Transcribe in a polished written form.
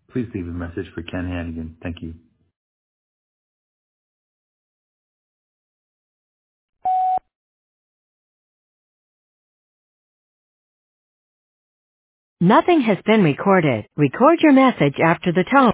Please leave a message for Ken Hannigan. Thank you. Nothing has been recorded. Record your message after the tone.